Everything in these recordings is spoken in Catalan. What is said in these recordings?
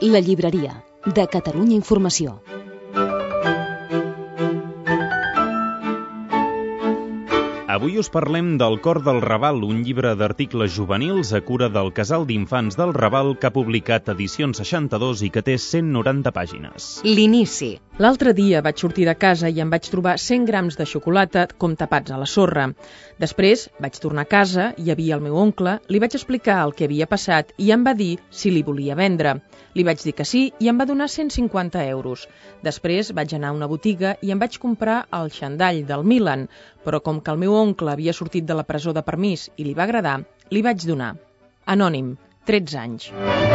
La llibreria, de Catalunya Informació. Avui us parlem del Cor del Raval, un llibre d'articles juvenils a cura del Casal d'Infants del Raval que ha publicat Edicions 62 i que té 190 pàgines. L'inici. L'altre dia vaig sortir de casa i em vaig trobar 100 grams de xocolata com tapats a la sorra. Després vaig tornar a casa, hi havia el meu oncle, li vaig explicar el que havia passat i em va dir si li volia vendre. Li vaig dir que sí i em va donar 150 euros. Després vaig anar a una botiga i em vaig comprar el xandall del Milan, però com que el meu oncle havia sortit de la presó de permís i li va agradar, li vaig donar. Anònim, 13 anys.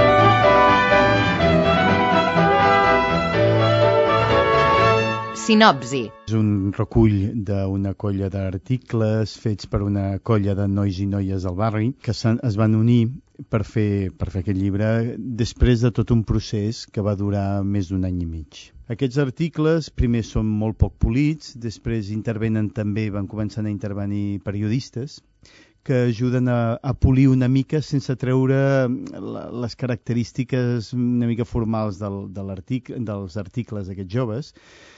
Sinopsi. És un recull d'una colla d'articles fets per una colla de nois i noies del barri que es van unir per fer aquest llibre després de tot un procés que va durar més d'un any i mig. Aquests articles primer són molt poc polits, després van començar a intervenir periodistes que ajuden a polir una mica sense treure les característiques una mica formals dels articles d'aquests joves.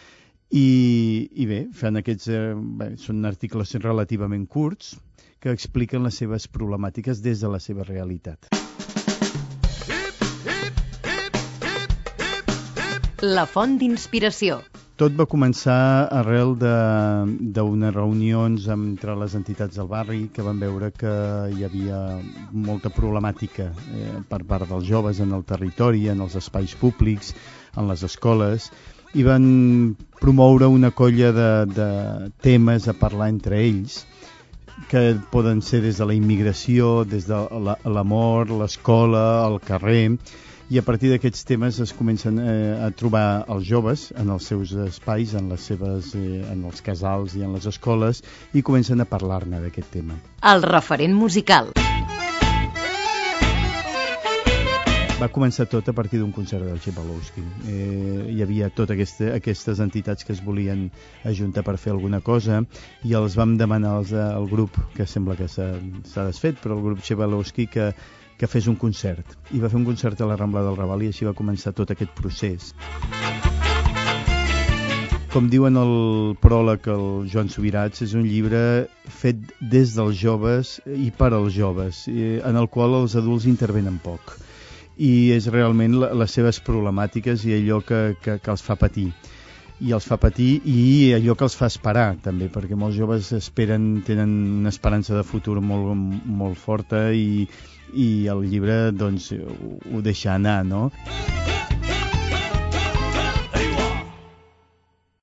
I bé, són articles relativament curts que expliquen les seves problemàtiques des de la seva realitat. La font d'inspiració. Tot va començar arrel d'unes reunions entre les entitats del barri que van veure que hi havia molta problemàtica per part dels joves en el territori, en els espais públics, en les escoles, i van promoure una colla de temes a parlar entre ells, que poden ser des de la immigració, des de l'amor, l'escola, el carrer, i a partir d'aquests temes es comencen a trobar els joves en els seus espais, en els casals i en les escoles, i comencen a parlar-ne d'aquest tema. El referent musical. Va començar tot a partir d'un concert del Chepalowski. Hi havia totes aquestes entitats que es volien ajuntar per fer alguna cosa i els vam demanar al grup, que sembla que s'ha desfet, però el grup Chepalowski que fes un concert. I va fer un concert a la Rambla del Raval i així va començar tot aquest procés. Com diuen el pròleg el Joan Subirats, és un llibre fet des dels joves i per als joves, en el qual els adults intervenen poc. I és realment les seves problemàtiques i allò que els fa patir. I els fa patir i allò que els fa esperar, també, perquè molts joves tenen una esperança de futur molt, molt forta i el llibre doncs, ho deixa anar, no?